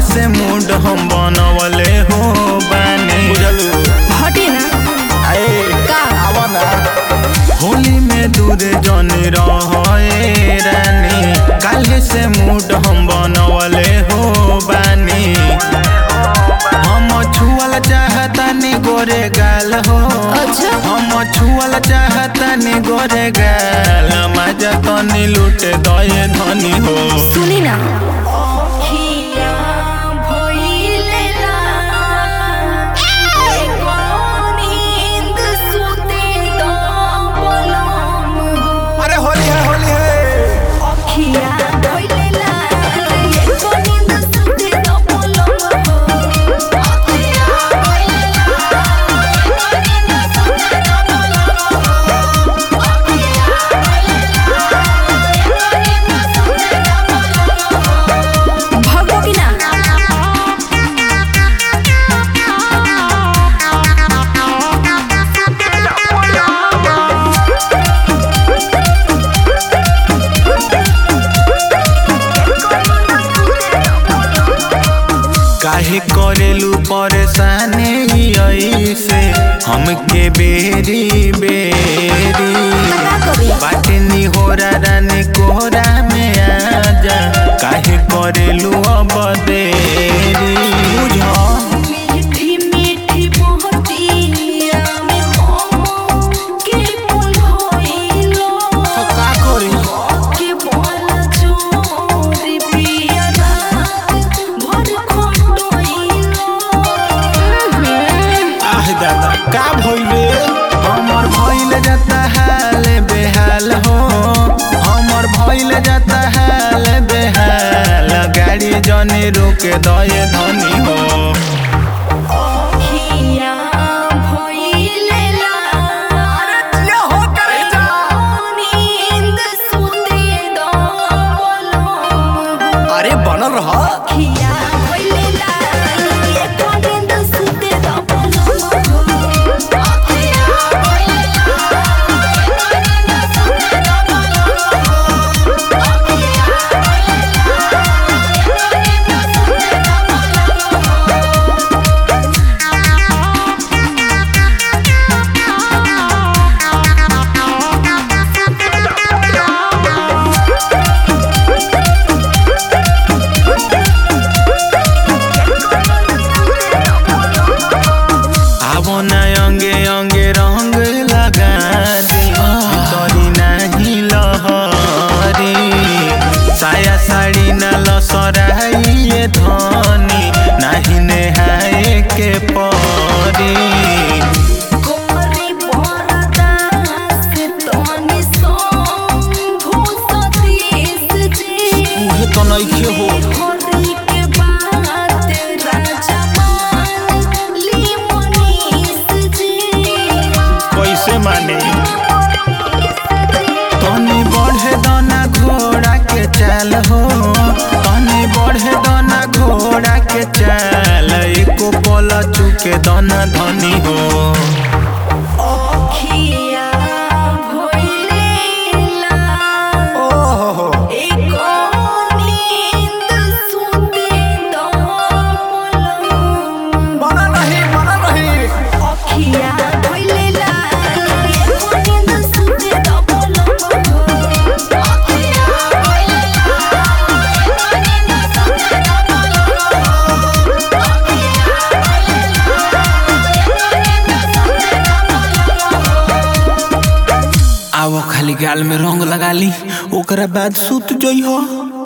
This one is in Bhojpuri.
से मूड हम बनवले हो बानी। हटी ना का होली में दूर जनी रहे रानी, काल्हे से मूड हम बनवले हो बानी। हम छुअल चाहतानी गोरे गाल हो, अच्छा हम छुअल चाहतानी गोरे गाल, मजा तनी लूटे दये धनी हो। सुनी ना काहे करेलू परेशानी ऐसे हमके बेरी बेरी, बाटनी होरा रानी कोरा में आजा, काहे करेलू अब देरी। का भइले हमर भइल जाता हाल बेहाल हो, हमर भइल जाता हाल बेहाल, गाड़ी जने रोके दये धनी हो। अरे बनल रहा अंगे अंगे रंग लगा दे, तोरी नहीं लहरी, साया साड़ी न लसराइए धनी, नहीं नेहाए के परी। तो नहीं हो माने तनी बढ़े दाना घोड़ा के चाल हो, तनी बढ़े दाना घोड़ा के चाल, एको पल चुके दाना धनी हो। आवो खाली गाल में रंग लगा ली, ओकरा बाद सुत जइहो।